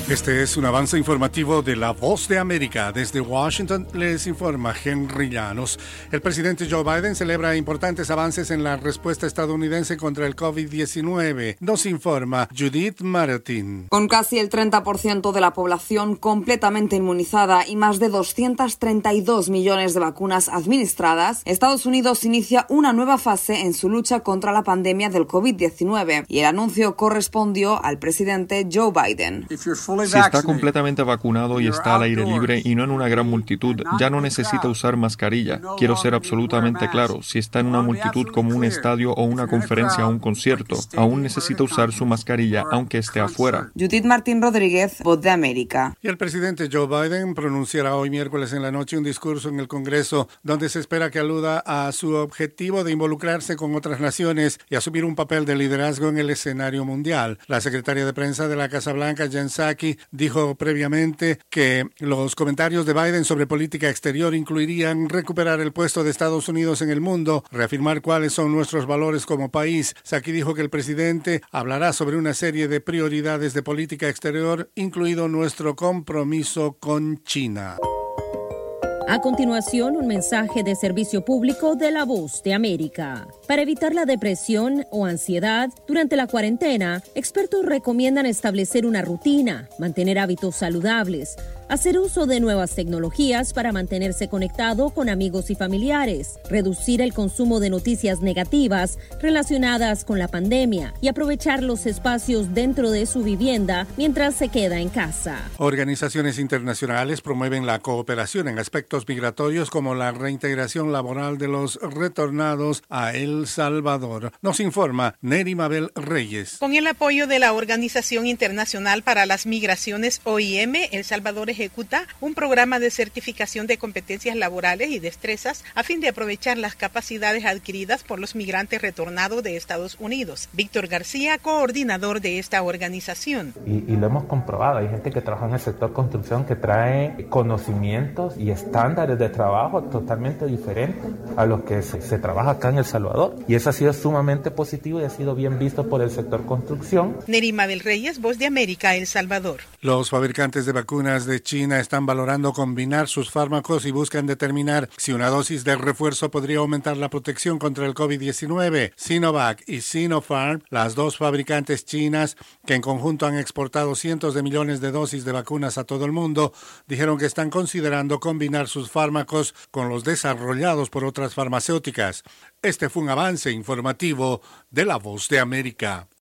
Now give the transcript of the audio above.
Este es un avance informativo de La Voz de América. Desde Washington les informa Henry Llanos. El presidente Joe Biden celebra importantes avances en la respuesta estadounidense contra el COVID-19. Nos informa Judith Martin. Con casi el 30% de la población completamente inmunizada y más de 232 millones de vacunas administradas, Estados Unidos inicia una nueva fase en su lucha contra la pandemia del COVID-19 y el anuncio correspondió al presidente Joe Biden. Si está completamente vacunado y está al aire libre y no en una gran multitud, ya no necesita usar mascarilla. Quiero ser absolutamente claro, si está en una multitud como un estadio o una conferencia o un concierto, aún necesita usar su mascarilla aunque esté afuera. Judith Martín Rodríguez, Voz de América. Y el presidente Joe Biden pronunciará hoy miércoles en la noche un discurso en el Congreso donde se espera que aluda a su objetivo de involucrarse con otras naciones y asumir un papel de liderazgo en el escenario mundial. La secretaria de prensa de la Casa Blanca, Jen Psaki, dijo previamente que los comentarios de Biden sobre política exterior incluirían recuperar el puesto de Estados Unidos en el mundo, reafirmar cuáles son nuestros valores como país. Psaki dijo que el presidente hablará sobre una serie de prioridades de política exterior, incluido nuestro compromiso con China. A continuación, un mensaje de servicio público de La Voz de América. Para evitar la depresión o ansiedad durante la cuarentena, expertos recomiendan establecer una rutina, mantener hábitos saludables, hacer uso de nuevas tecnologías para mantenerse conectado con amigos y familiares, reducir el consumo de noticias negativas relacionadas con la pandemia y aprovechar los espacios dentro de su vivienda mientras se queda en casa. Organizaciones internacionales promueven la cooperación en aspectos migratorios como la reintegración laboral de los retornados a El Salvador. Nos informa Neri Mabel Reyes. Con el apoyo de la Organización Internacional para las Migraciones OIM, El Salvador ejecuta un programa de certificación de competencias laborales y destrezas a fin de aprovechar las capacidades adquiridas por los migrantes retornados de Estados Unidos. Víctor García, coordinador de esta organización. Y lo hemos comprobado, hay gente que trabaja en el sector construcción que trae conocimientos y estándares de trabajo totalmente diferentes a los que se trabaja acá en El Salvador. Y eso ha sido sumamente positivo y ha sido bien visto por el sector construcción. Neri Mabel Reyes, Voz de América, El Salvador. Los fabricantes de vacunas de China están valorando combinar sus fármacos y buscan determinar si una dosis de refuerzo podría aumentar la protección contra el COVID-19. Sinovac y Sinopharm, las dos fabricantes chinas que en conjunto han exportado cientos de millones de dosis de vacunas a todo el mundo, dijeron que están considerando combinar sus fármacos con los desarrollados por otras farmacéuticas. Este fue un avance informativo de La Voz de América.